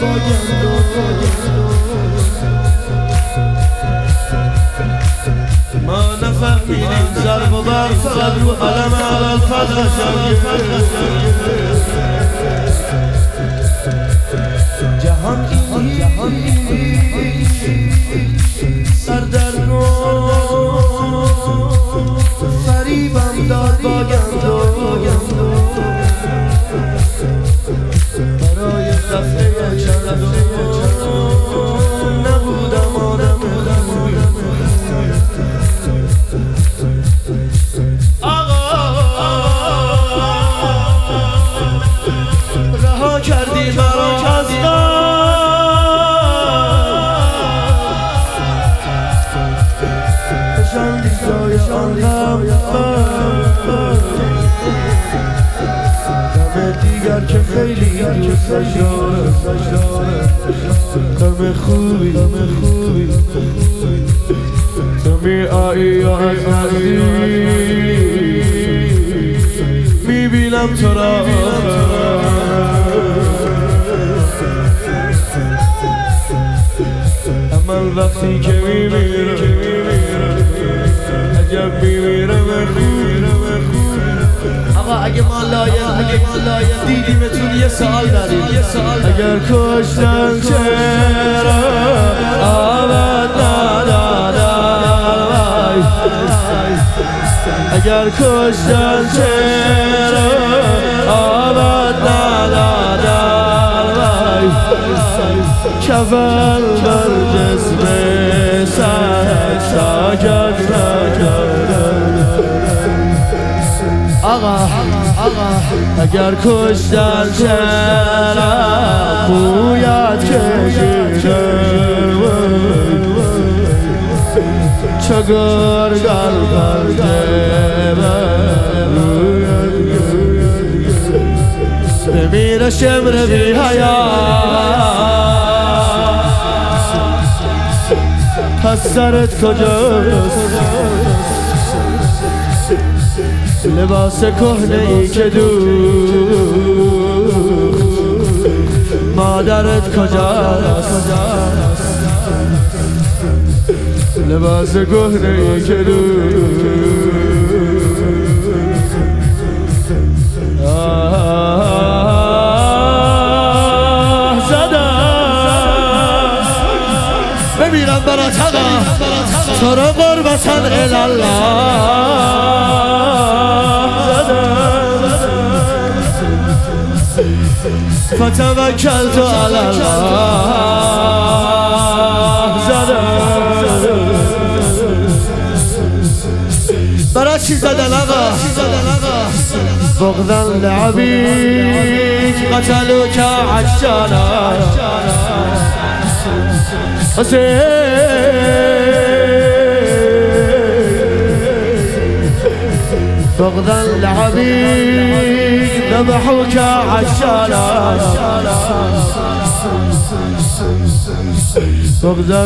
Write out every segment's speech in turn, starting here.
ما نفهمیدیم ضرب و برق زد رو علم علالفضل جهان سردر رو فریبم داد با گندو برای دفعه چند نبودم آدم رها کردی مرا از نشاندی جای آن غم دیگر که خیلی دوستش دارم غم خوبی تو می آیی و از نزدیک میبینم تو را اما وقتی که میمیرم عجب میمیرم آقا اگه ما لایم دیدیمتون یه سوال داریم اگر کشتن چرا آباد ندادم اگر کشتن چرا آباد ندادم کفن بر جسم ساکت آقا اگر کشتن چرا مویت کشیدم چگار گل برده بمیر شمر بی حیات پس سرت کجاست لباس کهنه ای که دوخت مادرت کجاست لباس کهنه ای که دوخت بمیرم برات حقا تو رو قربتن الالله فتوکلت علی الله برای چی زدن آقا بغضا لعبیک قتلوک عجانا بغضا لعبيك ذبحوك عشانا بغضا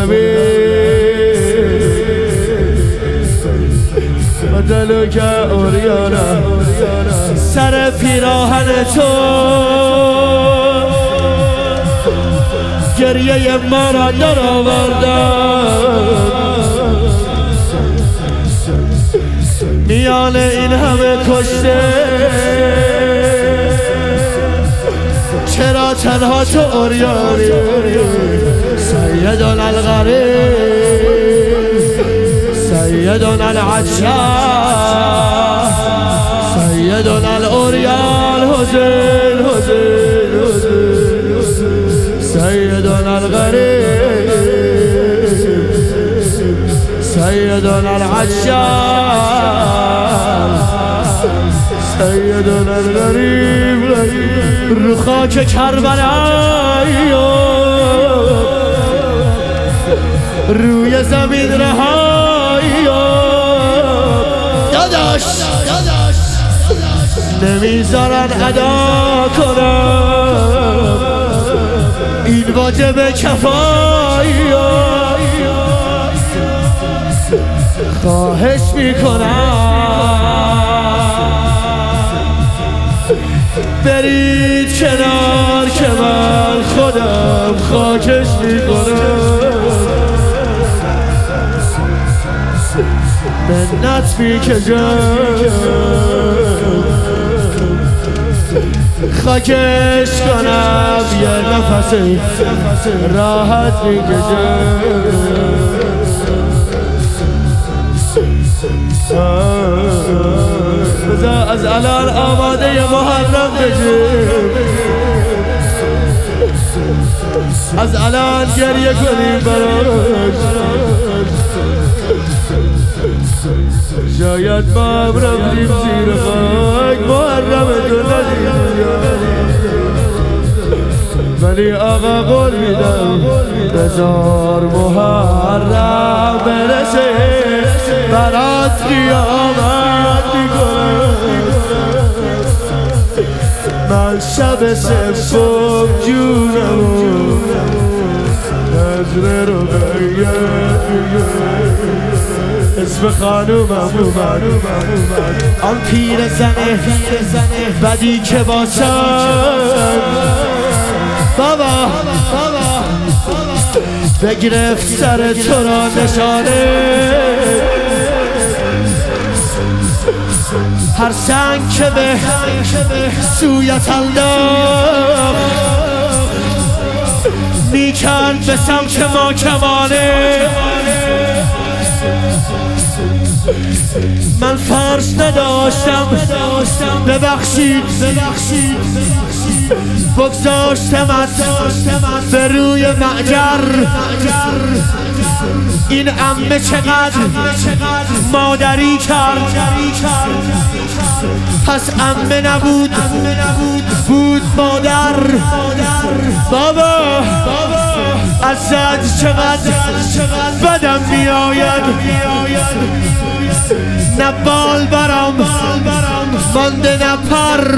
لعبيك قتلوك اوریانا سر پیراهن تو گریه ما را در آوردن میان این همه کشته چرا تنها تو اوریانی سیدنا الغریب سیدنا العطشان سیدنا الاوریان حسین سیدنا الغریب سیدنا العطشان سیدنا الغریب رو خاک کربلایی روی زمین رهایی داداش نمیذارن ادا کنم این واجب کفایی خواهش میکنم برید کنار که من خودم خاکش میکنم منت میکشم خاکش کنم یه نفس راحت میکشم از الان آماده محرم بشیم از الان گریه کنیم براش شاید ما هم رفتیم زیر خاک محرم تو ندیم ولی آقا قول میدم بذار محرم برسه برات قیامت میکنم من شب سوم جونمو نظره رو بگم اسم خانومم اومد آن پیر زنه بدی که باشد بابا بگرفت سر تو را نشانه هر سنگ که به سویت انداخت میکرد به سمت ما کمانه من فرش نداشتم ببخشید بگذاشتمت به روی معجر این عمه چقدر مادری کرد پس عمه نبود بود مادر بابا از زد چقدر بدم میآید نه بال برام مانده نه پر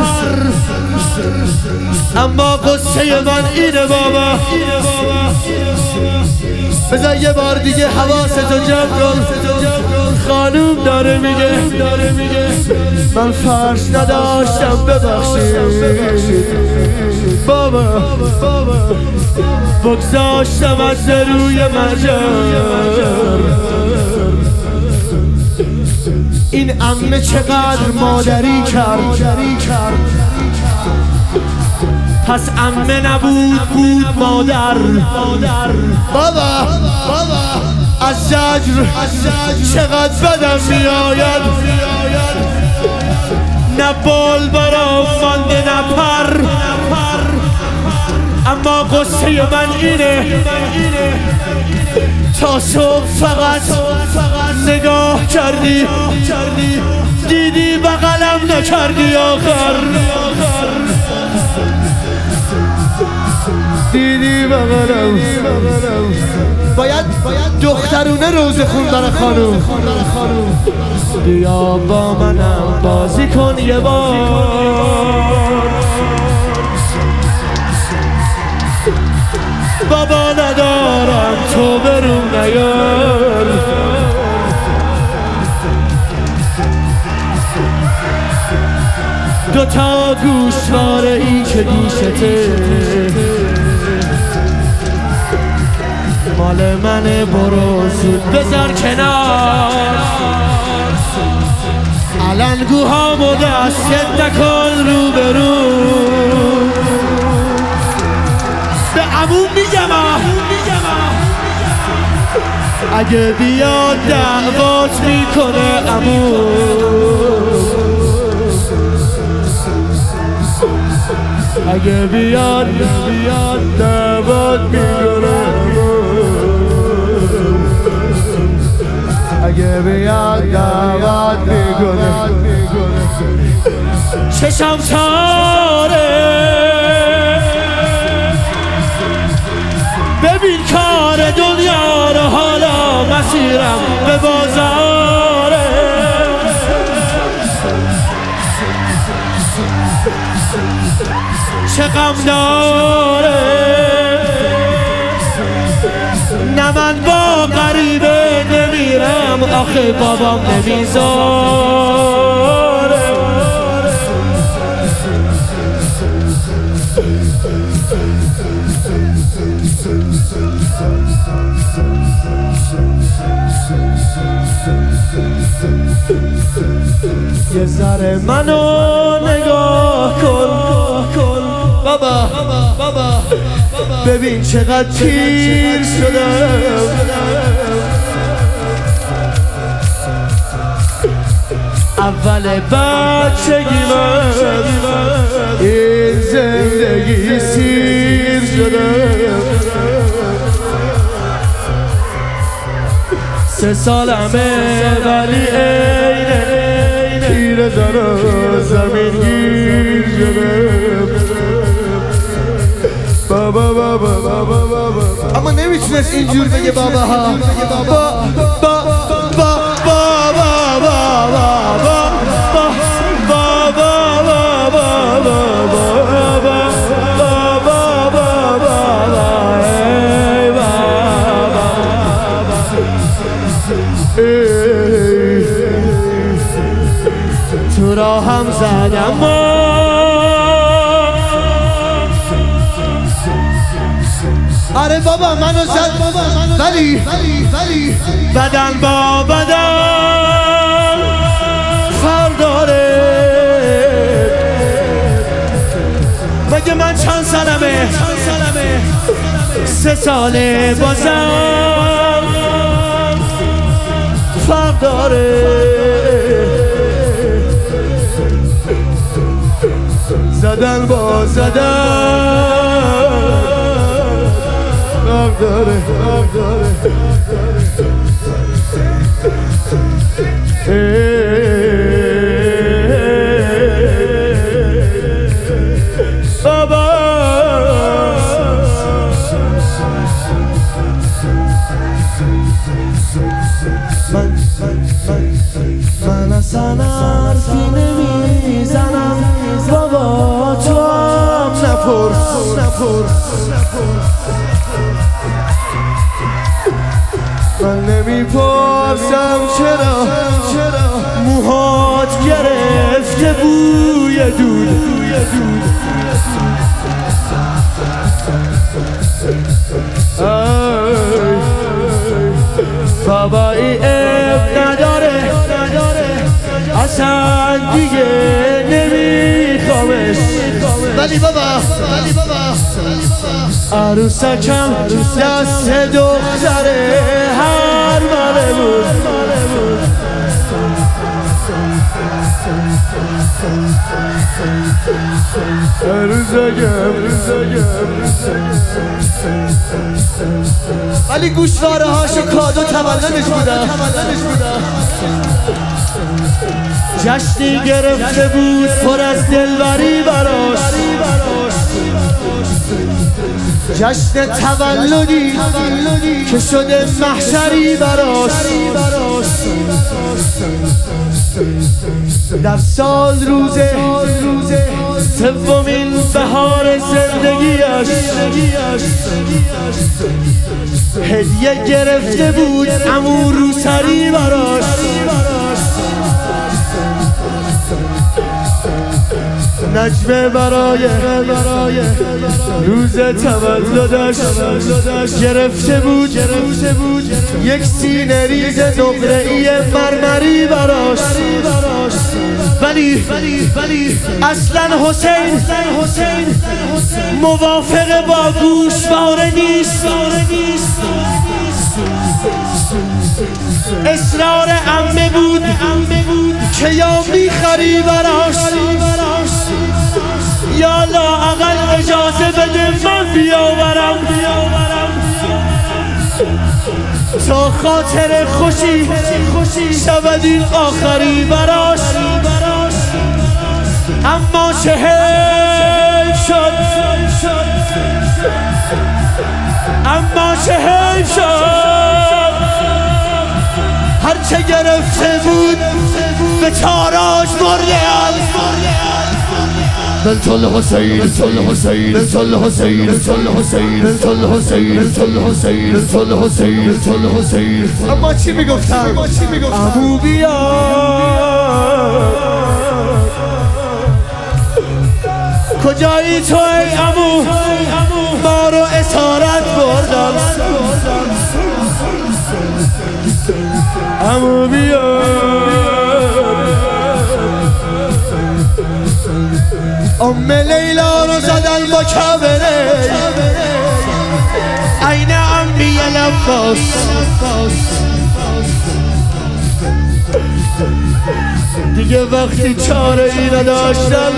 اما قصه من اینه بابا بذار یه بار دیگه حواستو جمع کن خانوم داره میگه من فرش نداشتم ببخشید بابا بگذاشتم از روی مجر این عمه چقدر مادری کرد پس عمه نبود بود مادر بابا از زجر چقدر بدم میآید نه بال برام مانده نه پر اما قصه من اینه تا صبح فقط نگاه کردی دیدی بغلم نکردی آخر دیدی بغلم باید دخترونه روزه خوندن خانوم بیا با منم بازی کن یه بار بابا ندارم تو برون نیار دوتا گوشواره ای که گوشته مال منه برو زود بذار کنار علنگوهامو دستت نکن رو به رو به عموم میگم اگه بیاد دعوات میکنه عموم اگه بیاد دعوات میکنه اگه بیاد دعوات میکنه چشم تاره ببین کار دنیا رو حالا مسیرم به بازاره چه غم داره نه من با غریبه نمیرم آخه بابام نمیذاره یه ذره منو نگاه کن بابا ببین چقدر پیر شدم اول بچگی من این زندگی سیر شدم 3 سالمه ولی عین پیر زنم زمین گیر شدم بابا اما نمیتونست اینجور بگه بابا ها تو را هم زدم آره بابا منو زد ولی بدن با بدن فرق داره مگه من چند سالمه 3 ساله بازم فرق داره زدن با زدن فرق داره بابا من اصلا حرفی نمیزنم بابا تو هم نپرس من نمیپرسم چرا موهات گرفته بوی دود بابایی اب نداره اصلا دیگه نمیخوامش ولی بابا عروسکم دست دختره هر ماله بود ولی گوشواره هاشو کادو تولدش بودم جشنی گرفته بود پر از دلبری براش جشن تولدی که شده محشری براش در سال روزه 3مین بهار زندگیش هدیه گرفته بود عمو روسری براش نجمه برای روز تولدش گرفته بود یک سینه ریز نقره‌ای مرمری براش ولی اصلا حسین موافق با گوشواره نیست اصرار عمه بود که یا میخری براش یا لااقل اجازه بده من بیاورم تا خاطر خوشی شود این آخری براش اما چه حیف شد هرچه گرفته بود به تاراج مرده بنت الحسين اما چی میگفتم؟ عمو بیا کجایی تو ای عمو ما رو اسارت بردن عمو بیا ام لیلا رو زدن با کبره عین عمی لباس دیگه وقتی چاره ای نداشتن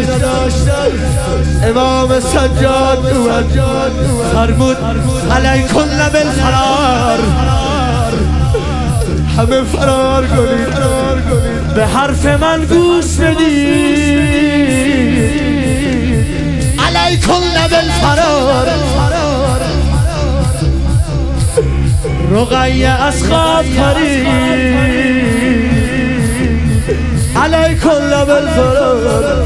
امام سجاد فرمود علیکم بالفرار همه فرار کنید به حرف من گوش بدید علیکم بالفرار رقیه از خواب پرید علیکم بالفرار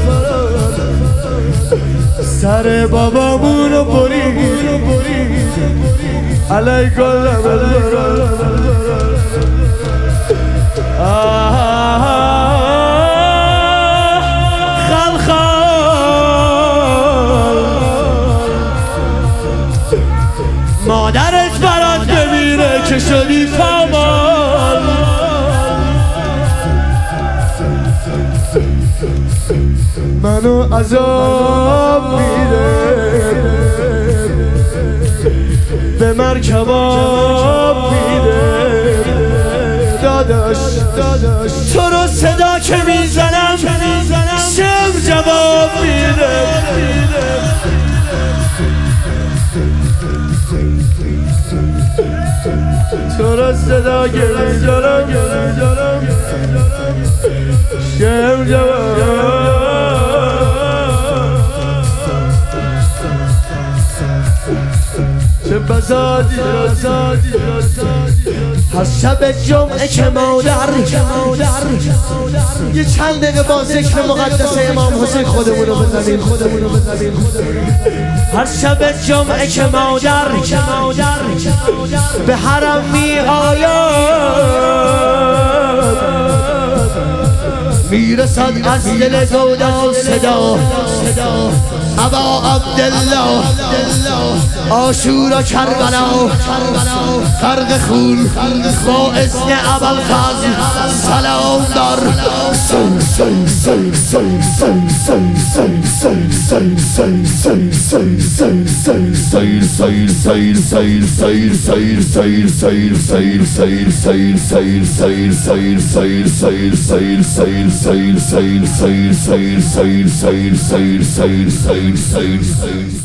سر بابامونو برید علیکم بالفرار مادرت برات بمیره که شدی پامال منو عذاب میده به مرکباب میده داداش تو رو صدا که میزنم شم جواب میده تو رو صدا که میزنم شم جواب چه بزادی هست شب جمعه که مادر یه چند دقیقه با ذکر مقدس امام حسین خودمونو بزنیم هر شب جمعه که مادر به حرم می آید میرسد از دل گودا صدا ابا عبدالله عاشورا کربلا غرق خون با اذن ابوالفضل سلام دار Say